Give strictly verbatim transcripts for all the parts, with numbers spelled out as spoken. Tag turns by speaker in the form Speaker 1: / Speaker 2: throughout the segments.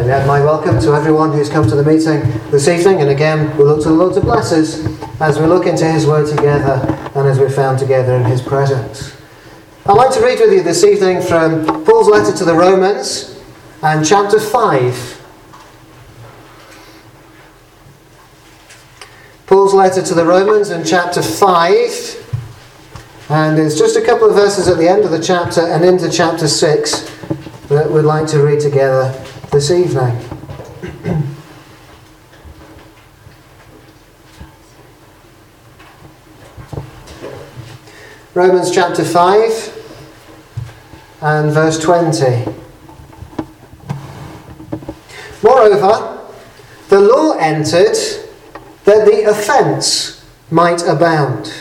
Speaker 1: me add my welcome to everyone who's come to the meeting this evening, and again we'll look to the Lord to bless us as we look into His Word together and as we're found together in His presence. I'd like to read with you this evening from Paul's letter to the Romans and chapter five. Paul's letter to the Romans and chapter five, and it's just a couple of verses at the end of the chapter and into chapter six that we'd like to read together this evening. Romans chapter five and verse twenty. Moreover, the law entered that the offence might abound.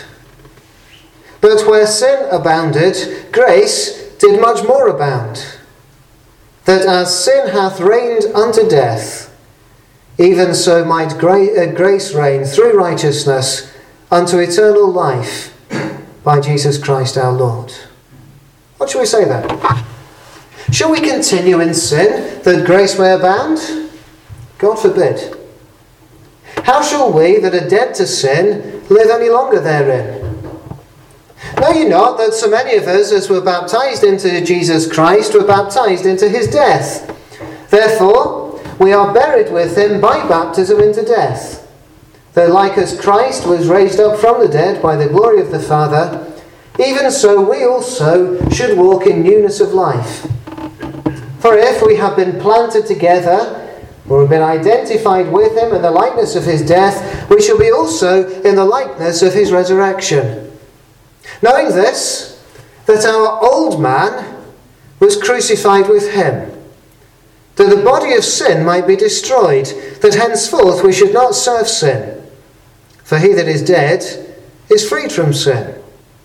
Speaker 1: But where sin abounded, grace did much more abound. That as sin hath reigned unto death, even so might gra- uh, grace reign through righteousness unto eternal life by Jesus Christ our Lord. What shall we say then? Shall we continue in sin that grace may abound? God forbid. How shall we that are dead to sin live any longer therein? Know ye not that so many of us as were baptized into Jesus Christ were baptized into His death? Therefore we are buried with Him by baptism into death, that like as Christ was raised up from the dead by the glory of the Father, even so we also should walk in newness of life. For if we have been planted together, or have been identified with Him in the likeness of His death, we shall be also in the likeness of His resurrection. Knowing this, that our old man was crucified with Him, that the body of sin might be destroyed, that henceforth we should not serve sin. For he that is dead is freed from sin.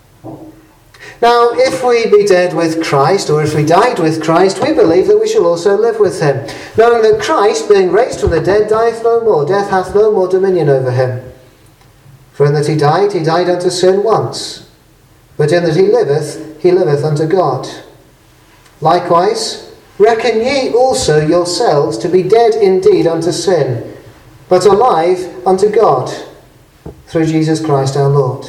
Speaker 1: Now, if we be dead with Christ, or if we died with Christ, we believe that we shall also live with Him, knowing that Christ, being raised from the dead, dieth no more, death hath no more dominion over Him. For in that He died, He died unto sin once, but in that He liveth, He liveth unto God. Likewise, reckon ye also yourselves to be dead indeed unto sin, but alive unto God, through Jesus Christ our Lord.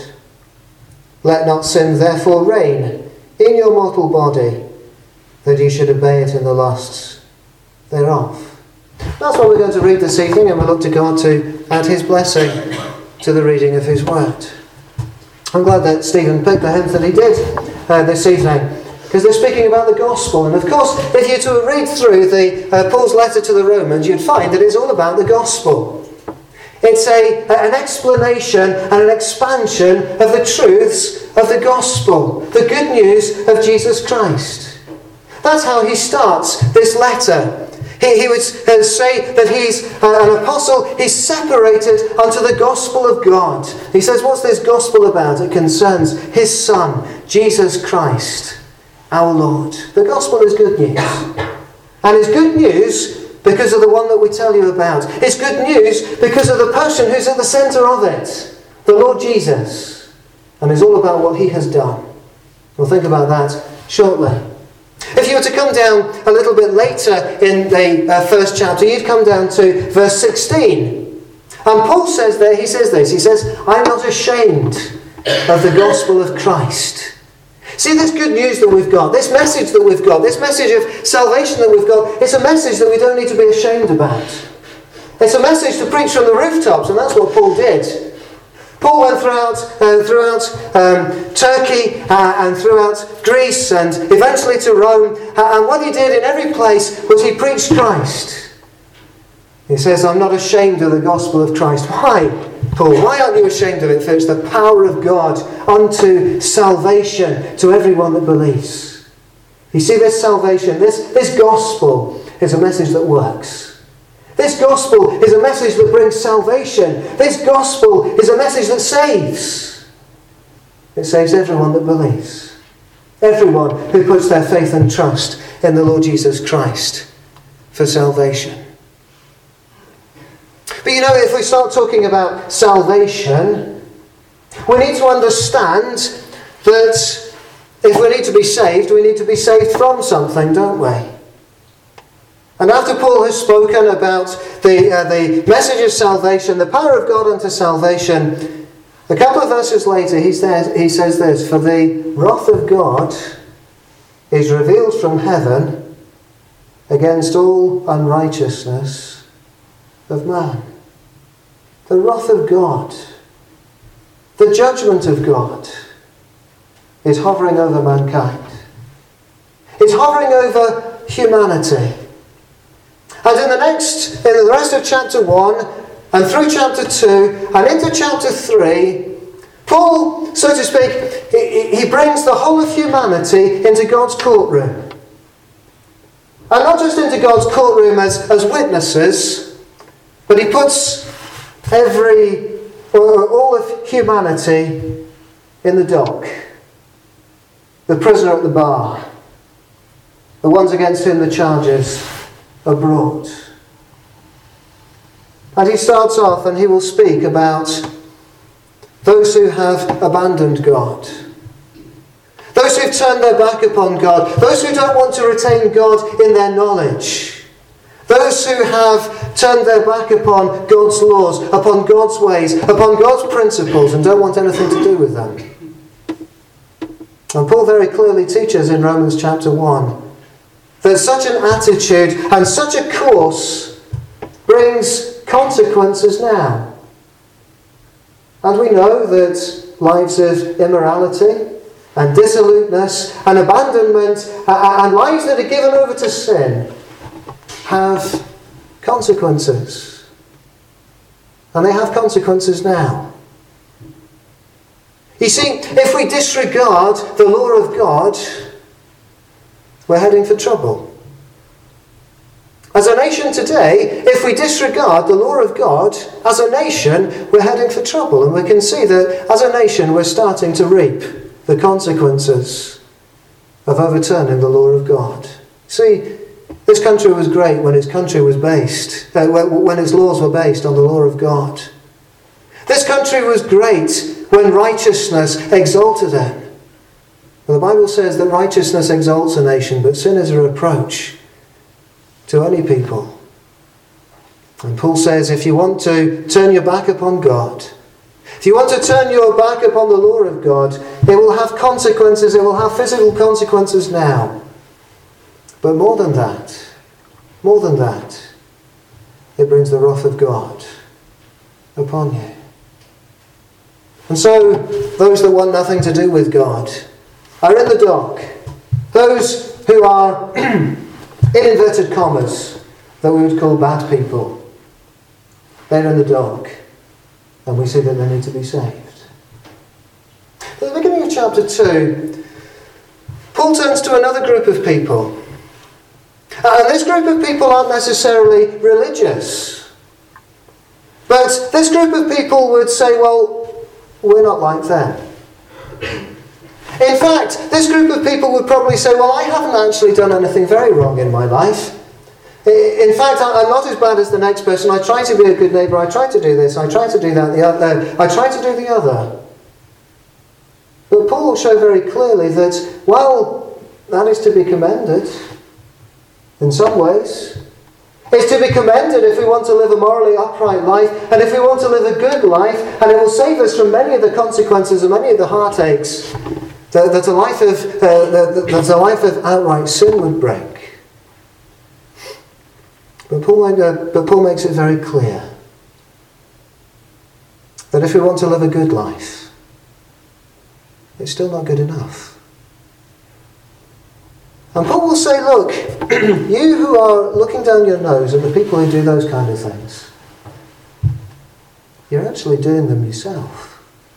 Speaker 1: Let not sin therefore reign in your mortal body, that ye should obey it in the lusts thereof. That's what we're going to read this evening, and we'll look to God to add His blessing to the reading of His Word. I'm glad that Stephen picked the hymns that he did uh, this evening, because they're speaking about the gospel. And of course, if you to read through the uh, Paul's letter to the Romans, you'd find that it's all about the gospel. It's a, an explanation and an expansion of the truths of the gospel, the good news of Jesus Christ. That's how he starts this letter. He, he would uh, say that he's uh, an apostle, he's separated unto the gospel of God. He says, what's this gospel about? It concerns His Son, Jesus Christ, our Lord. The gospel is good news. And it's good news because of the one that we tell you about. It's good news because of the person who's at the centre of it, the Lord Jesus. And it's all about what He has done. We'll think about that shortly. If you were to come down a little bit later in the uh, first chapter, you'd come down to verse sixteen. And Paul says there, he says this, he says, I'm not ashamed of the gospel of Christ. See, this good news that we've got, this message that we've got, this message of salvation that we've got, it's a message that we don't need to be ashamed about. It's a message to preach from the rooftops, and that's what Paul did. Paul went throughout, uh, throughout um, Turkey uh, and throughout Greece and eventually to Rome. Uh, and what he did in every place was he preached Christ. He says, I'm not ashamed of the gospel of Christ. Why, Paul? Why aren't you ashamed of it? For it's the power of God unto salvation to everyone that believes. You see, this salvation, this, this gospel is a message that works. This gospel is a message that brings salvation. This gospel is a message that saves. It saves everyone that believes. Everyone who puts their faith and trust in the Lord Jesus Christ for salvation. But you know, if we start talking about salvation, we need to understand that if we need to be saved, we need to be saved from something, don't we? And after Paul has spoken about the, uh, the message of salvation, the power of God unto salvation, a couple of verses later he says, he says this, "For the wrath of God is revealed from heaven against all unrighteousness of man." The wrath of God, the judgment of God, is hovering over mankind. It's hovering over humanity. And in the next, in the rest of chapter one, and through chapter two, and into chapter three, Paul, so to speak, he, he brings the whole of humanity into God's courtroom. And not just into God's courtroom as, as witnesses, but he puts every, or all of humanity in the dock. The prisoner at the bar. The ones against whom the charges are brought. And he starts off and he will speak about those who have abandoned God. Those who've turned their back upon God. Those who don't want to retain God in their knowledge. Those who have turned their back upon God's laws, upon God's ways, upon God's principles, and don't want anything to do with them. And Paul very clearly teaches in Romans chapter one that such an attitude and such a course brings consequences now. And we know that lives of immorality and dissoluteness and abandonment and lives that are given over to sin have consequences. And they have consequences now. You see, if we disregard the law of God, we're heading for trouble. As a nation today, if we disregard the law of God, as a nation, we're heading for trouble. And we can see that as a nation, we're starting to reap the consequences of overturning the law of God. See, this country was great when its country was based, uh, when its laws were based on the law of God. This country was great when righteousness exalted it. Well, the Bible says that righteousness exalts a nation, but sin is a reproach to any people. And Paul says if you want to turn your back upon God, if you want to turn your back upon the law of God, it will have consequences, it will have physical consequences now. But more than that, more than that, it brings the wrath of God upon you. And so, those that want nothing to do with God are in the dock. Those who are, in inverted commas, that we would call bad people, they're in the dock. And we see that they need to be saved. At the beginning of chapter two, Paul turns to another group of people. And this group of people aren't necessarily religious. But this group of people would say, well, we're not like them. In fact, this group of people would probably say, well, I haven't actually done anything very wrong in my life. In fact, I'm not as bad as the next person. I try to be a good neighbour. I try to do this. I try to do that. The other. I try to do the other. But Paul will show very clearly that, while that is to be commended in some ways, it's to be commended if we want to live a morally upright life, and if we want to live a good life, and it will save us from many of the consequences and many of the heartaches that, that, a, life of, uh, that, that a life of outright sin would bring. But Paul, uh, but Paul makes it very clear that if we want to live a good life, it's still not good enough. And Paul will say, look, you who are looking down your nose at the people who do those kind of things, you're actually doing them yourself.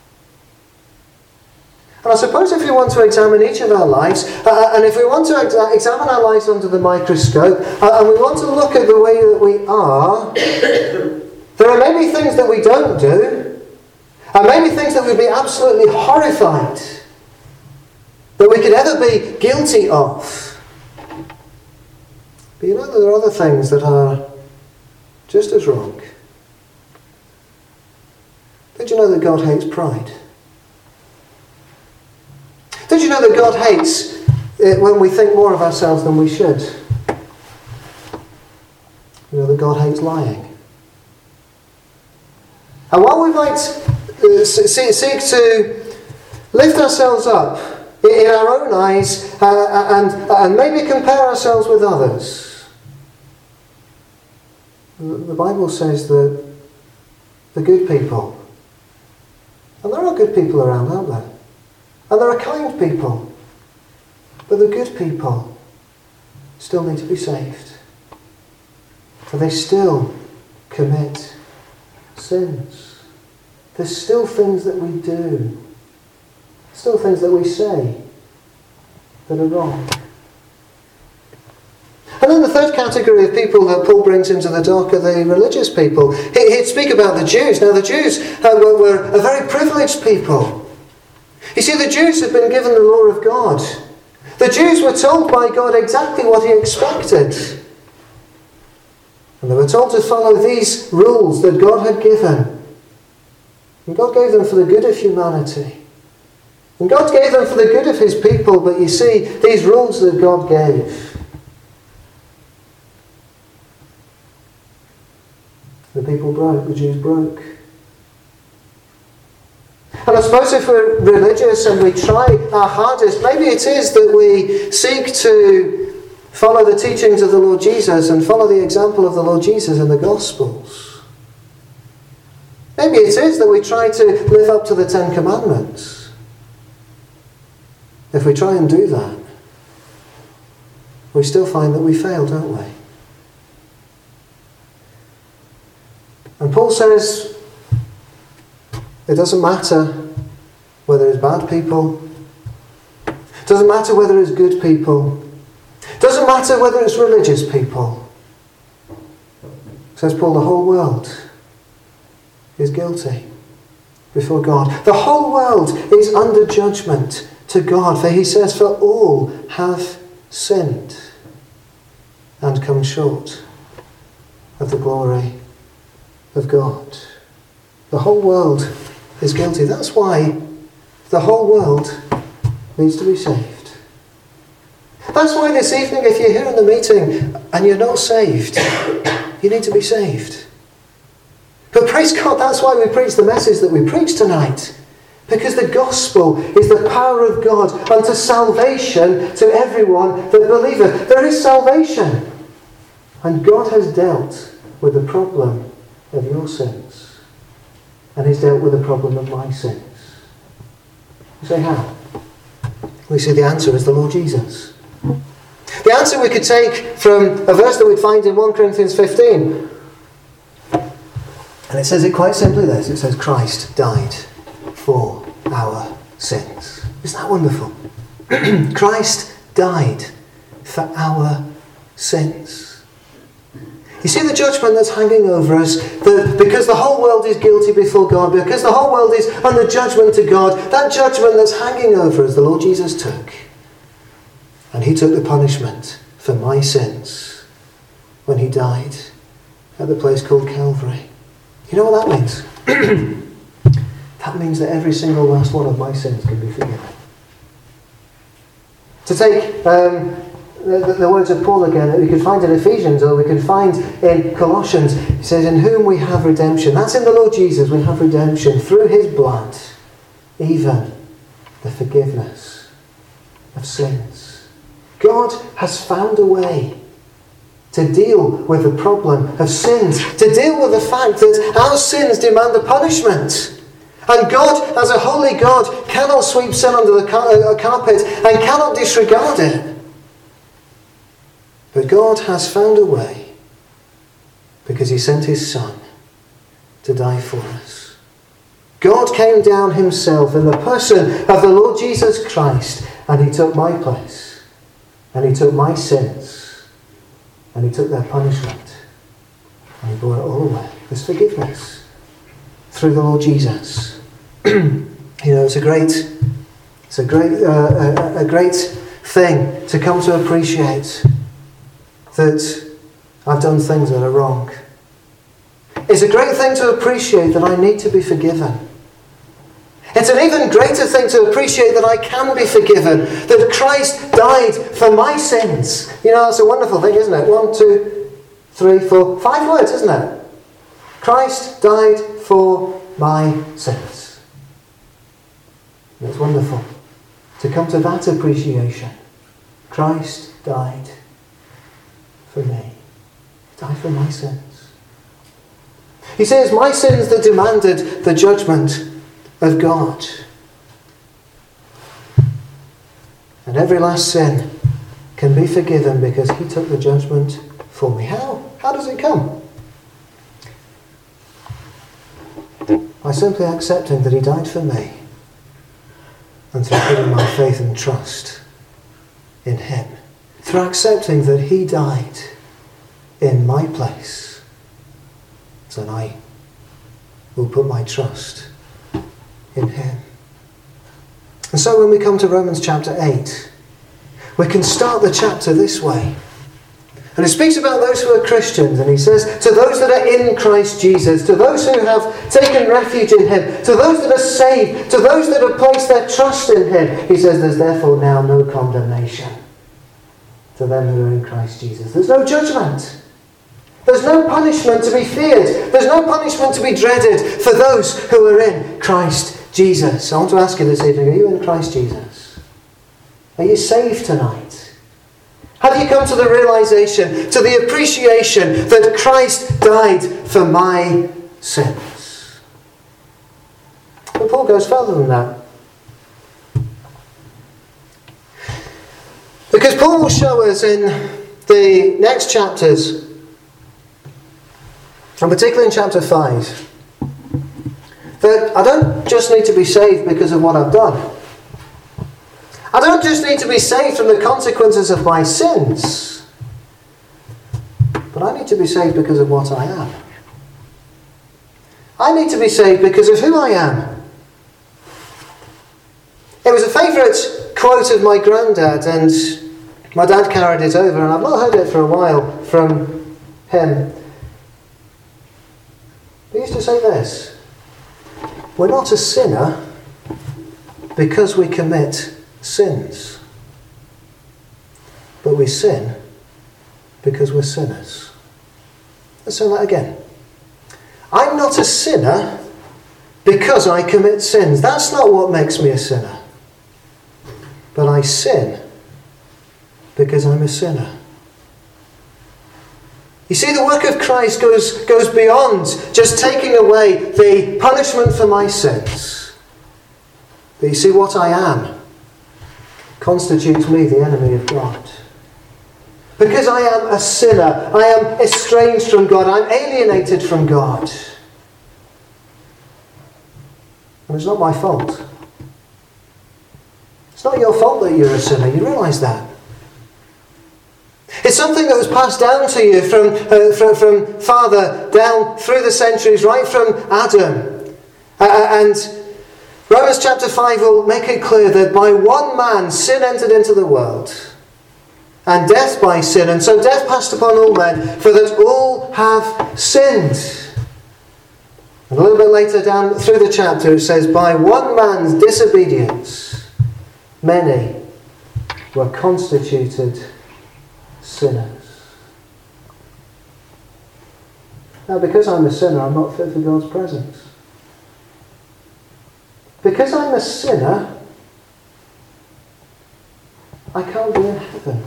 Speaker 1: And I suppose if we want to examine each of our lives, uh, and if we want to ex- examine our lives under the microscope, uh, and we want to look at the way that we are, there are maybe things that we don't do, and maybe things that we'd be absolutely horrified that we could ever be guilty of. But you know that there are other things that are just as wrong. Did you know that God hates pride? Did you know that God hates it when we think more of ourselves than we should? You know that God hates lying. And while we might uh, seek to lift ourselves up in our own eyes uh, and, and maybe compare ourselves with others, the Bible says that the good people, and there are good people around, aren't there? And there are kind people, but the good people still need to be saved. For they still commit sins. There's still things that we do, still things that we say that are wrong. And then the third category of people that Paul brings into the dock are the religious people. He'd speak about the Jews. Now the Jews were, were a very privileged people. You see, the Jews had been given the law of God. The Jews were told by God exactly what he expected. And they were told to follow these rules that God had given. And God gave them for the good of humanity. And God gave them for the good of his people. But you see, these rules that God gave, the people broke, the Jews broke. And I suppose if we're religious and we try our hardest, maybe it is that we seek to follow the teachings of the Lord Jesus and follow the example of the Lord Jesus in the Gospels. Maybe it is that we try to live up to the Ten Commandments. If we try and do that, we still find that we fail, don't we? And Paul says it doesn't matter whether it's bad people. It doesn't matter whether it's good people. It doesn't matter whether it's religious people. Says Paul, the whole world is guilty before God. The whole world is under judgment to God. For he says, for all have sinned and come short of the glory of God. The whole world is guilty. That's why the whole world needs to be saved. That's why this evening, if you're here in the meeting and you're not saved, you need to be saved. But praise God, that's why we preach the message that we preach tonight. Because the gospel is the power of God unto salvation to everyone that believeth. There is salvation. And God has dealt with the problem of your sins. And he's dealt with the problem of my sins. You say, how? We say the answer is the Lord Jesus. The answer we could take from a verse that we'd find in First Corinthians fifteen. And it says it quite simply this. It says, Christ died for our sins. Isn't that wonderful? Christ died for our sins. You see the judgment that's hanging over us, that because the whole world is guilty before God, because the whole world is under judgment to God, that judgment that's hanging over us, the Lord Jesus took. And he took the punishment for my sins when he died at the place called Calvary. You know what that means? That means that every single last one of my sins can be forgiven. To take um, the, the words of Paul again that we can find in Ephesians or we can find in Colossians, he says, in whom we have redemption. That's in the Lord Jesus. We have redemption through his blood, even the forgiveness of sins. God has found a way to deal with the problem of sins, to deal with the fact that our sins demand a punishment. And God, as a holy God, cannot sweep sin under the carpet and cannot disregard it. But God has found a way because he sent his Son to die for us. God came down himself in the person of the Lord Jesus Christ, and he took my place, and he took my sins, and he took their punishment, and he bore it all away. There's forgiveness through the Lord Jesus. You know, it's a great, it's a great, uh, a, a great thing to come to appreciate that I've done things that are wrong. It's a great thing to appreciate that I need to be forgiven. It's an even greater thing to appreciate that I can be forgiven, that Christ died for my sins. You know, that's a wonderful thing, isn't it? One, two, three, four, five words, isn't it? Christ died for my sins. And it's wonderful to come to that appreciation. Christ died for me. He died for my sins. He says, my sins that demanded the judgment of God. And every last sin can be forgiven because he took the judgment for me. How? How does it come? By simply accepting that he died for me and through putting my faith and trust in him. Through accepting that he died in my place, then I will put my trust in him. And so when we come to Romans chapter eight, we can start the chapter this way. And it speaks about those who are Christians, and he says, to those that are in Christ Jesus, to those who have taken refuge in him, to those that are saved, to those that have placed their trust in him, he says, there's therefore now no condemnation to them who are in Christ Jesus. There's no judgment. There's no punishment to be feared. There's no punishment to be dreaded for those who are in Christ Jesus. I want to ask you this evening, are you in Christ Jesus? Are you saved tonight? Have you come to the realization, to the appreciation that Christ died for my sins? But Paul goes further than that. Because Paul will show us in the next chapters, and particularly in chapter five, that I don't just need to be saved because of what I've done. I don't just need to be saved from the consequences of my sins, but I need to be saved because of what I am. I need to be saved because of who I am. It was a favourite quote of my granddad, and my dad carried it over, and I've not heard it for a while from him. He used to say this: we're not a sinner because we commit sins, but we sin because we're sinners. Let's say that again. I'm not a sinner because I commit sins. That's not what makes me a sinner. But I sin because I'm a sinner. You see, the work of Christ goes, goes beyond just taking away the punishment for my sins. But you see, what I am constitutes me the enemy of God. Because I am a sinner, I am estranged from God, I'm alienated from God. And it's not my fault. It's not your fault that you're a sinner, you realise that? It's something that was passed down to you from, uh, from, from father down through the centuries, right from Adam. Uh, and Romans chapter five will make it clear that by one man sin entered into the world, and death by sin, and so death passed upon all men, for that all have sinned. And a little bit later down through the chapter it says, by one man's disobedience many were constituted sinners. Now, because I'm a sinner, I'm not fit for God's presence. Because I'm a sinner, I can't be in heaven.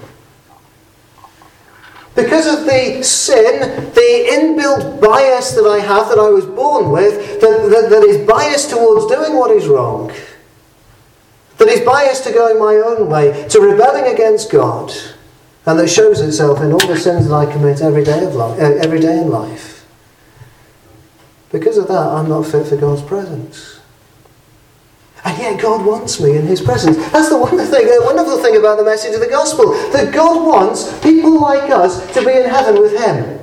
Speaker 1: Because of the sin, the inbuilt bias that I have, that I was born with, that, that, that is biased towards doing what is wrong, that is biased to going my own way, to rebelling against God, and that shows itself in all the sins that I commit every day of life, every day in life. Because of that, I'm not fit for God's presence. And yet God wants me in his presence. That's the wonderful thing, the wonderful thing about the message of the gospel. That God wants people like us to be in heaven with him.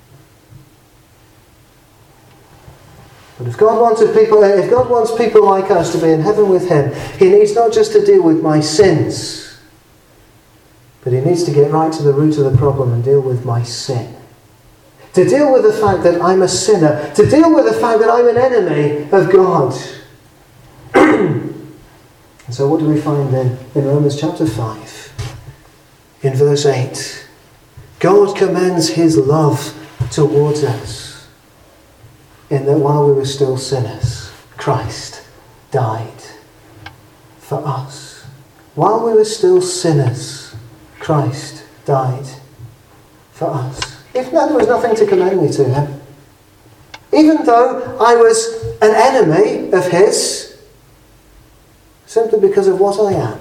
Speaker 1: But if God wanted people, if God wants people like us to be in heaven with him, he needs not just to deal with my sins, but he needs to get right to the root of the problem and deal with my sin. To deal with the fact that I'm a sinner. To deal with the fact that I'm an enemy of God. And so what do we find then in Romans chapter five? In verse eight. God commends his love towards us, in that while we were still sinners, Christ died for us. While we were still sinners, Christ died for us. Even though there was nothing to commend me to him, even though I was an enemy of his, simply because of what I am,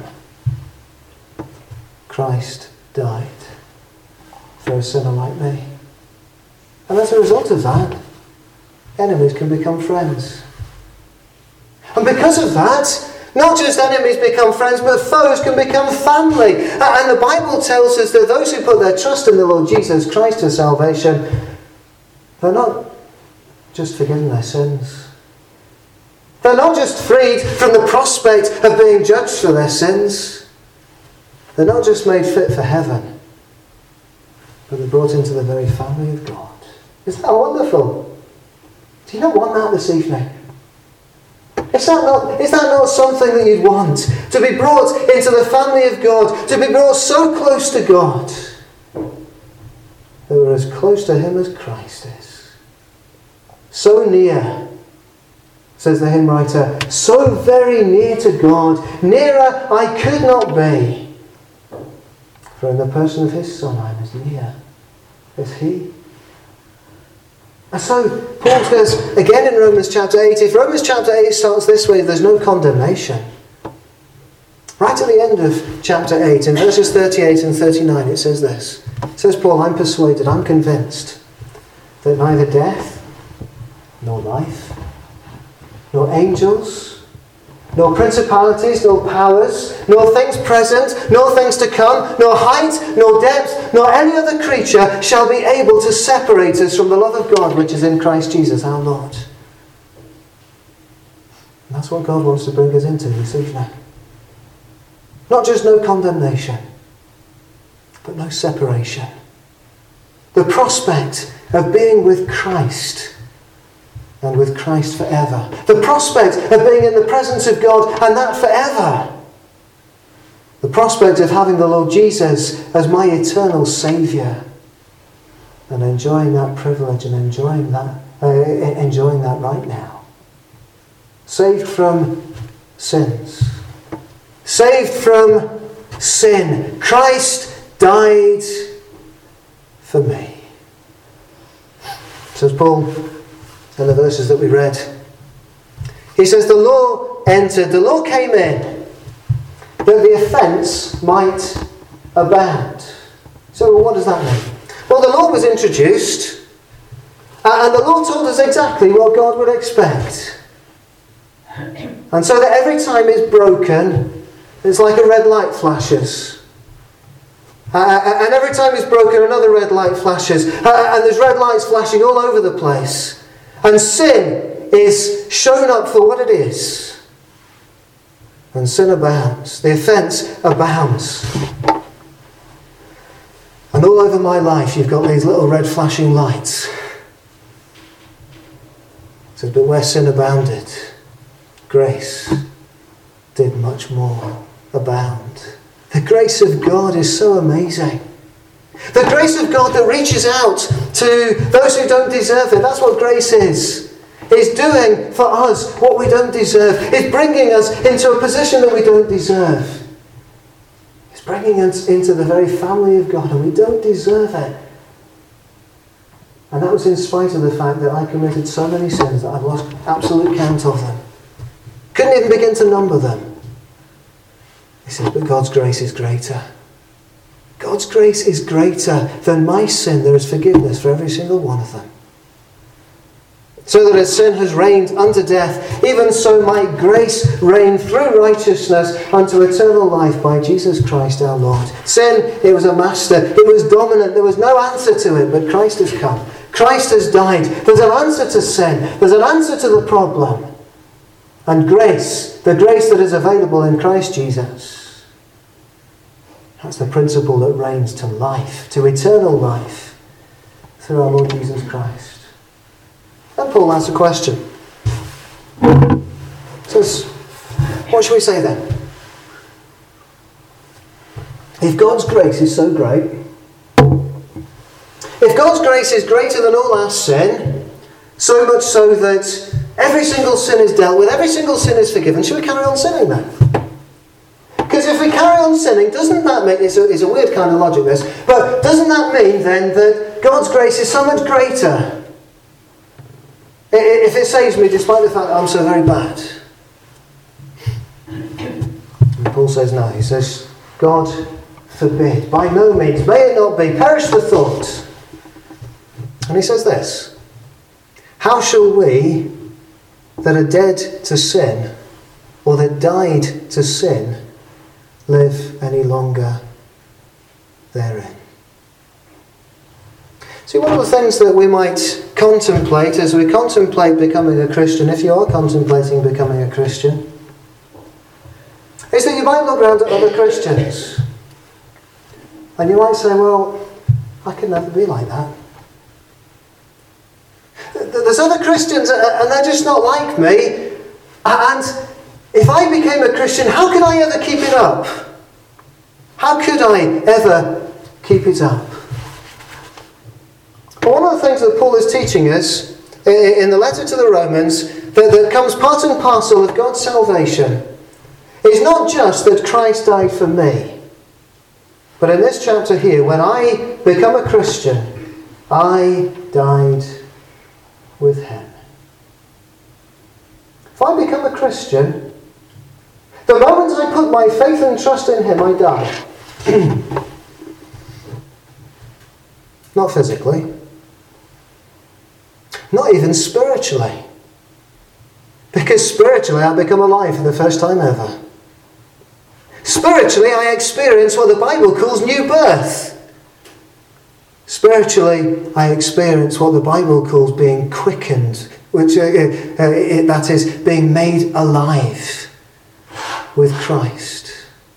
Speaker 1: Christ died for a sinner like me. And as a result of that, enemies can become friends. And because of that, not just enemies become friends, but foes can become family. And the Bible tells us that those who put their trust in the Lord Jesus Christ for salvation, they're not just forgiven their sins. They're not just freed from the prospect of being judged for their sins. They're not just made fit for heaven, but they're brought into the very family of God. Isn't that wonderful? Do you not want that this evening? Is that not, is that not something that you'd want? To be brought into the family of God, to be brought so close to God, that we're as close to him as Christ is. So near, says the hymn writer, so very near to God, nearer I could not be. For in the person of his Son I am as near as he. And so Paul says again in Romans chapter eight, if Romans chapter eight starts this way, there's no condemnation. Right at the end of chapter eight, in verses thirty-eight and thirty-nine, it says this. It says, Paul, I'm persuaded, I'm convinced that neither death, nor life, nor angels, nor principalities, nor powers, nor things present, nor things to come, nor height, nor depth, nor any other creature shall be able to separate us from the love of God which is in Christ Jesus our Lord. And that's what God wants to bring us into this evening. Not just no condemnation, but no separation. The prospect of being with Christ, and with Christ forever. The prospect of being in the presence of God, and that forever. The prospect of having the Lord Jesus as my eternal Saviour, and enjoying that privilege and enjoying that, uh, enjoying that right now. Saved from sins. Saved from sin. Christ died for me. Says Paul in the verses that we read. He says the law entered, the law came in, that the offence might abound. So well, what does that mean? Well, the law was introduced, and the law told us exactly what God would expect. And so that every time it's broken, it's like a red light flashes. Uh, and every time it's broken, another red light flashes. Uh, and there's red lights flashing all over the place. And sin is shown up for what it is. And sin abounds. The offence abounds. And all over my life you've got these little red flashing lights. It says, but where sin abounded, grace did much more abound. The grace of God is so amazing. The grace of God that reaches out to those who don't deserve it. That's what grace is. It's doing for us what we don't deserve. It's bringing us into a position that we don't deserve. It's bringing us into the very family of God, and we don't deserve it. And that was in spite of the fact that I committed so many sins that I've lost absolute count of them. Couldn't even begin to number them. He says, but God's grace is greater. God's grace is greater than my sin. There is forgiveness for every single one of them. So that as sin has reigned unto death, even so might grace reign through righteousness unto eternal life by Jesus Christ our Lord. Sin, it was a master. It was dominant. There was no answer to it, but Christ has come. Christ has died. There's an answer to sin. There's an answer to the problem. And grace, the grace that is available in Christ Jesus, that's the principle that reigns to life, to eternal life, through our Lord Jesus Christ. Then Paul asks a question. He says, what should we say then? If God's grace is so great, if If God's grace is greater than all our sin, so much so that every single sin is dealt with, every single sin is forgiven, should we carry on sinning then? Because if we carry on sinning, doesn't that mean, it's a, it's a weird kind of logic this, but doesn't that mean then that God's grace is so much greater if it saves me despite the fact that I'm so very bad? And Paul says no. He says, God forbid. By no means. May it not be. Perish the thought. And he says this. How shall we that are dead to sin, or that died to sin, live any longer therein? See, one of the things that we might contemplate as we contemplate becoming a Christian, if you are contemplating becoming a Christian, is that you might look around at other Christians and you might say, well, I could never be like that. There's other Christians and they're just not like me, and if I became a Christian, how could I ever keep it up? How could I ever keep it up? But one of the things that Paul is teaching us in the letter to the Romans that, that comes part and parcel of God's salvation is not just that Christ died for me, but in this chapter here, when I become a Christian, I died with him. If I become a Christian, the moment I put my faith and trust in him, I die. Not physically. Not even spiritually. Because spiritually I become alive for the first time ever. Spiritually I experience what the Bible calls new birth. Spiritually I experience what the Bible calls being quickened, which uh, uh, it, that is being made alive with Christ.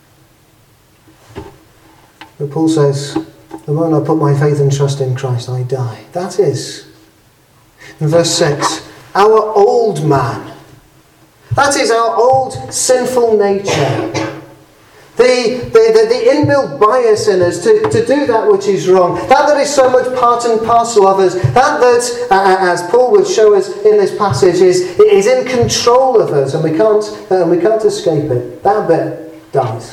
Speaker 1: But Paul says, the moment I put my faith and trust in Christ, I die. That is, in verse six, our old man. That is our old sinful nature. The, the, the, the inbuilt bias in us to, to do that which is wrong. That that is so much part and parcel of us. That that, uh, as Paul would show us in this passage, is, is in control of us and we can't, uh, we can't escape it. That bit dies.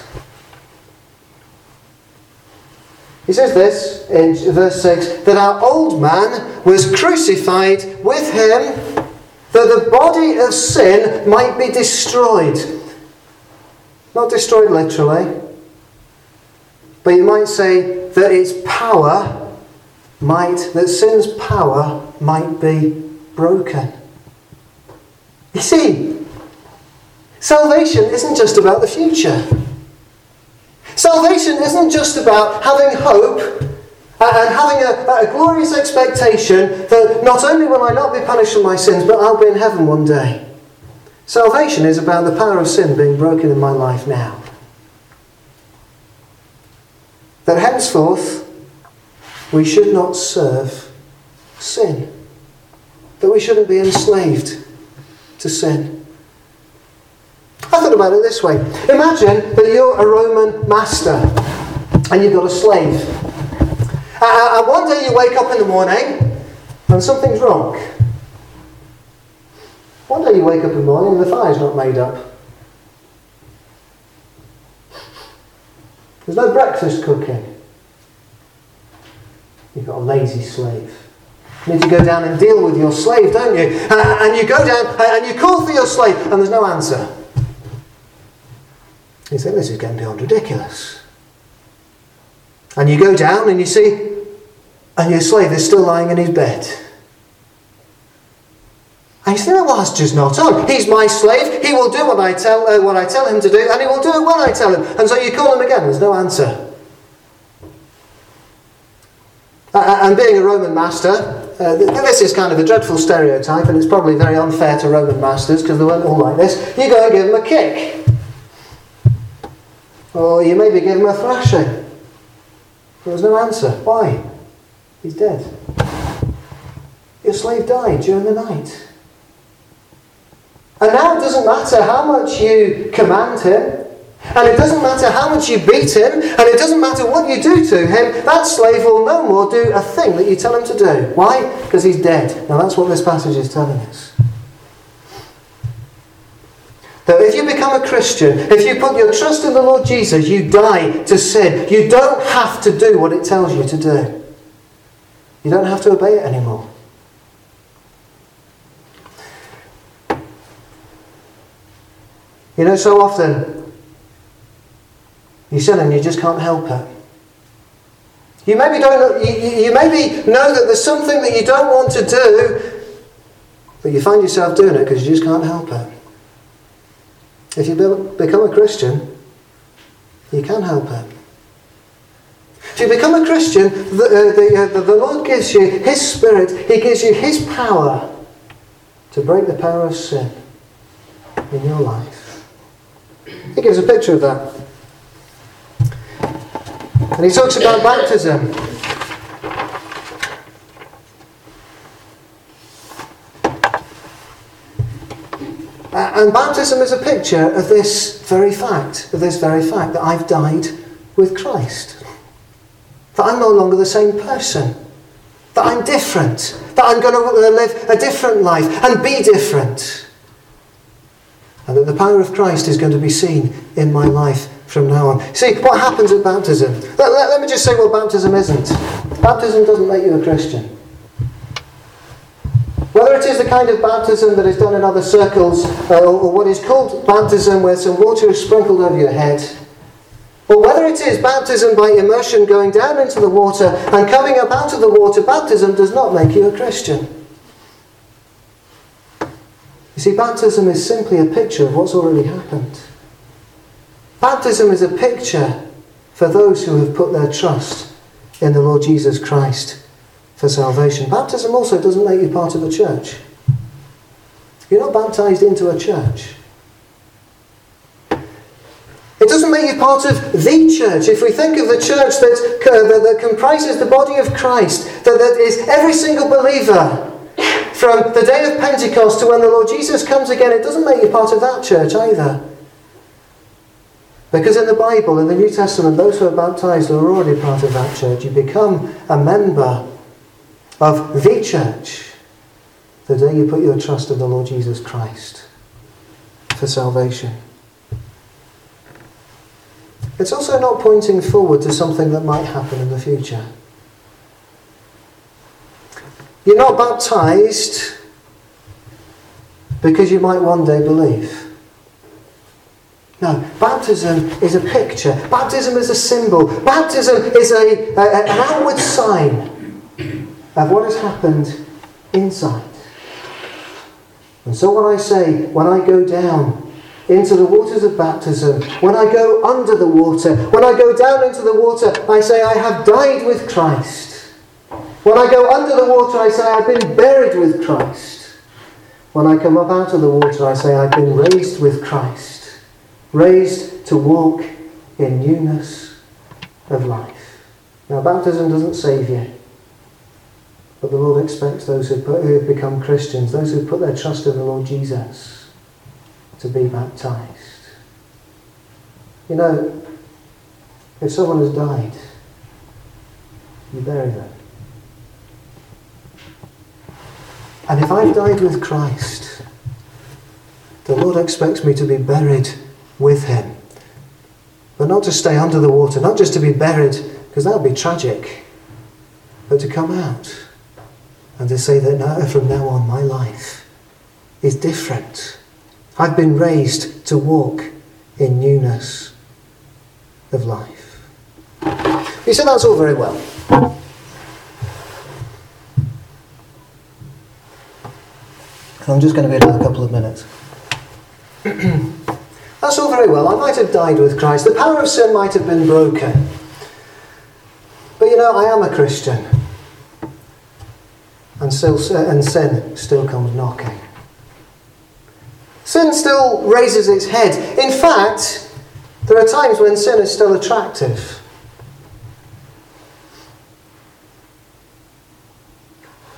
Speaker 1: He says this in verse six, that our old man was crucified with him, that the body of sin might be destroyed. Not destroyed literally, but you might say that its power might, that sin's power might be broken. You see, salvation isn't just about the future. Salvation isn't just about having hope and having a, a glorious expectation that not only will I not be punished for my sins, but I'll be in heaven one day. Salvation is about the power of sin being broken in my life now. That henceforth we should not serve sin. That we shouldn't be enslaved to sin. I thought about it this way. Imagine that you're a Roman master and you've got a slave. Uh, and one day you wake up in the morning and something's wrong. One day you wake up in the morning and the fire's not made up. There's no breakfast cooking. You've got a lazy slave. You need to go down and deal with your slave, don't you? Uh, and you go down and you call for your slave and there's no answer. You think, this is getting beyond ridiculous. And you go down and you see, and your slave is still lying in his bed. And you think, well, that's just not on. He's my slave. He will do what I tell uh, what I tell him to do, and he will do it when I tell him. And so you call him again. There's no answer. Uh, and being a Roman master, uh, this is kind of a dreadful stereotype, and it's probably very unfair to Roman masters because they weren't all like this. You go and give him a kick, or you maybe give him a thrashing. There's no answer. Why? He's dead. Your slave died during the night. And now it doesn't matter how much you command him, And it doesn't matter how much you beat him, and it doesn't matter what you do to him, that slave will no more do a thing that you tell him to do. Why? Because he's dead. Now that's what this passage is telling us. That if you become a Christian, if you put your trust in the Lord Jesus, you die to sin. You don't have to do what it tells you to do. You don't have to obey it anymore. You know, so often you sin and you just can't help it. You maybe don't. You, you maybe know that there's something that you don't want to do, but you find yourself doing it because you just can't help it. If you become a Christian, you can help it. If you become a Christian, the, uh, the, uh, the Lord gives you His Spirit. He gives you His power to break the power of sin in your life. He gives a picture of that. And he talks about baptism. Uh, and baptism is a picture of this very fact, of this very fact that I've died with Christ. That I'm no longer the same person. That I'm different. That I'm going to live a different life and be different. And that the power of Christ is going to be seen in my life from now on. See, what happens at baptism? Let, let, let me just say what baptism isn't. Baptism doesn't make you a Christian. Whether it is the kind of baptism that is done in other circles, uh, or, or what is called baptism where some water is sprinkled over your head, or whether it is baptism by immersion going down into the water and coming up out of the water, baptism does not make you a Christian. You see, baptism is simply a picture of what's already happened. Baptism is a picture for those who have put their trust in the Lord Jesus Christ for salvation. Baptism also doesn't make you part of a church. You're not baptized into a church. It doesn't make you part of the church. If we think of the church that, that, that comprises the body of Christ, that, that is every single believer, from the day of Pentecost to when the Lord Jesus comes again, it doesn't make you part of that church either. Because in the Bible, in the New Testament, those who are baptized are already part of that church. You become a member of the church the day you put your trust in the Lord Jesus Christ for salvation. It's also not pointing forward to something that might happen in the future. You're not baptized because you might one day believe. No, baptism is a picture. Baptism is a symbol. Baptism is a, a, an outward sign of what has happened inside. And so when I say, when I go down into the waters of baptism, when I go under the water, when I go down into the water, I say I have died with Christ. When I go under the water, I say I've been buried with Christ. When I come up out of the water, I say I've been raised with Christ. Raised to walk in newness of life. Now, baptism doesn't save you. But the Lord expects those who, put, who have become Christians, those who put their trust in the Lord Jesus, to be baptized. You know, if someone has died, you bury them. And if I've died with Christ, the Lord expects me to be buried with Him. But not to stay under the water, not just to be buried, because that would be tragic, but to come out and to say that now, from now on, my life is different. I've been raised to walk in newness of life. You said that's all very well. I'm just going to be another couple of minutes. That's all very well. I might have died with Christ. The power of sin might have been broken. But you know, I am a Christian. And, still, and sin still comes knocking. Sin still raises its head. In fact, there are times when sin is still attractive.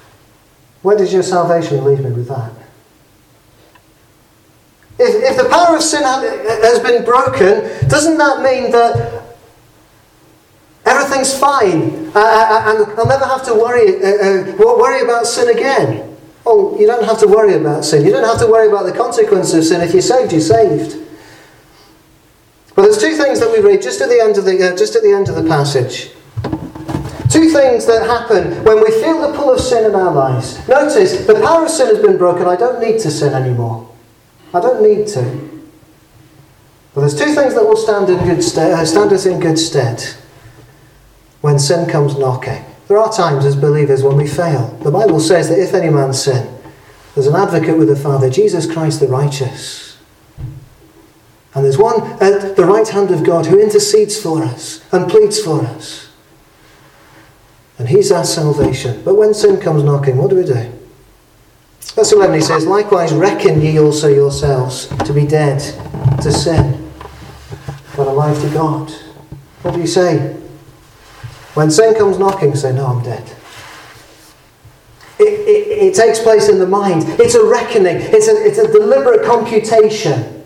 Speaker 1: Where does your salvation leave me with that? If, if the power of sin has been broken, doesn't that mean that everything's fine uh, and I'll never have to worry, uh, uh, worry about sin again? Well, you don't have to worry about sin. You don't have to worry about the consequences of sin. If you're saved, you're saved. But there's two things that we read just at the end of the uh, just at the end of the passage. Two things that happen when we feel the pull of sin in our lives. Notice, the power of sin has been broken. I don't need to sin anymore. I don't need to. But there's two things that will stand in good stead, uh, stand us in good stead when sin comes knocking. There are times as believers when we fail. The Bible says that if any man sin, there's an advocate with the Father, Jesus Christ the righteous. And there's one at the right hand of God who intercedes for us and pleads for us. And he's our salvation. But when sin comes knocking, what do we do? Verse eleven, he says, likewise reckon ye also yourselves to be dead to sin, but alive to God. What do you say? When sin comes knocking, say, no, I'm dead. It, it, it takes place in the mind. It's a reckoning. It's a, it's a deliberate computation.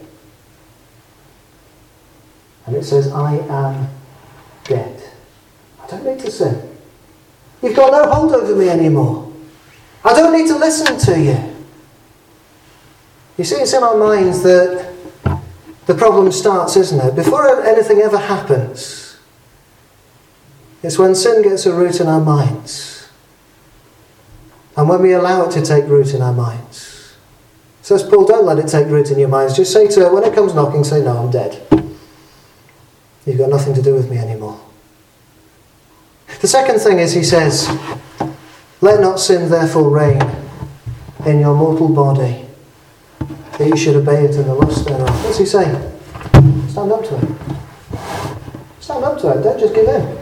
Speaker 1: And it says, I am dead. I don't need to sin. You've got no hold over me anymore. I don't need to listen to you. You see, it's in our minds that the problem starts, isn't it? Before anything ever happens, it's when sin gets a root in our minds. And when we allow it to take root in our minds. Says Paul, don't let it take root in your minds. Just say to it, when it comes knocking, say, no, I'm dead. You've got nothing to do with me anymore. The second thing is, he says, let not sin therefore reign in your mortal body, that you should obey it in the lust thereof. What's he saying? Stand up to it. Stand up to it. Don't just give in.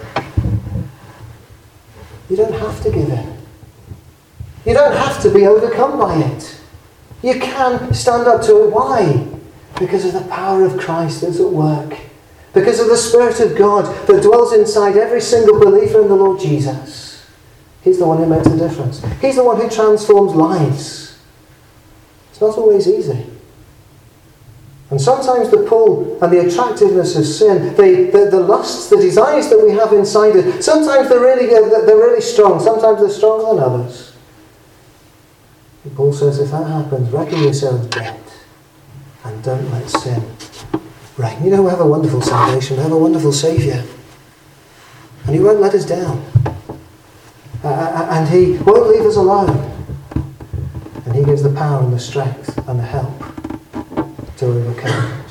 Speaker 1: You don't have to give in. You don't have to be overcome by it. You can stand up to it. Why? Because of the power of Christ that's at work. Because of the Spirit of God that dwells inside every single believer in the Lord Jesus. He's the one who makes the difference. He's the one who transforms lives. It's not always easy. And sometimes the pull and the attractiveness of sin, the, the, the lusts, the desires that we have inside it, sometimes they're really, they're really strong. Sometimes they're stronger than others. And Paul says, if that happens, reckon yourselves dead and don't let sin reign. You know, we have a wonderful salvation. We have a wonderful Saviour. And he won't let us down. Uh, and he won't leave us alone. And he gives the power and the strength and the help to overcome.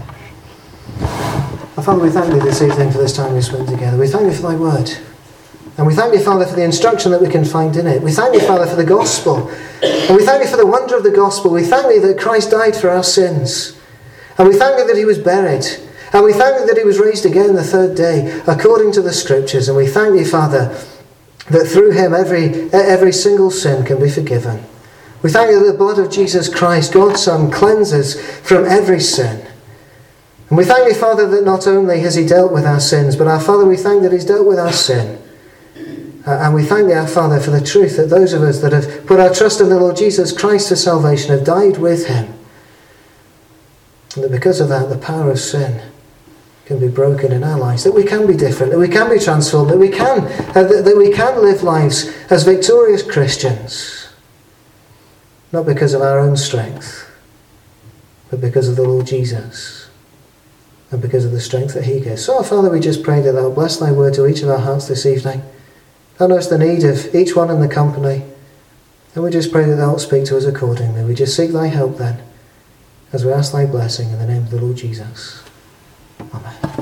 Speaker 1: Our Father, we thank thee this evening for this time we spent together. We thank thee for thy word. And we thank thee, Father, for the instruction that we can find in it. We thank thee, Father, for the gospel. And we thank thee for the wonder of the gospel. We thank thee that Christ died for our sins. And we thank thee that he was buried. And we thank thee that he was raised again the third day, according to the Scriptures. And we thank thee, Father, that through him every, every single sin can be forgiven. We thank you that the blood of Jesus Christ, God's Son, cleanses from every sin. And we thank you, Father, that not only has he dealt with our sins, but our Father, we thank that he's dealt with our sin. Uh, and we thank you, our Father, for the truth that those of us that have put our trust in the Lord Jesus Christ for salvation have died with him. And that because of that, the power of sin can be broken in our lives, that we can be different, that we can be transformed, that we can, uh, that, that we can live lives as victorious Christians. Not because of our own strength, but because of the Lord Jesus, and because of the strength that he gives. So, our Father, we just pray that thou bless thy word to each of our hearts this evening. Thou knowest the need of each one in the company, and we just pray that thou wilt speak to us accordingly. We just seek thy help then, as we ask thy blessing in the name of the Lord Jesus. Amen.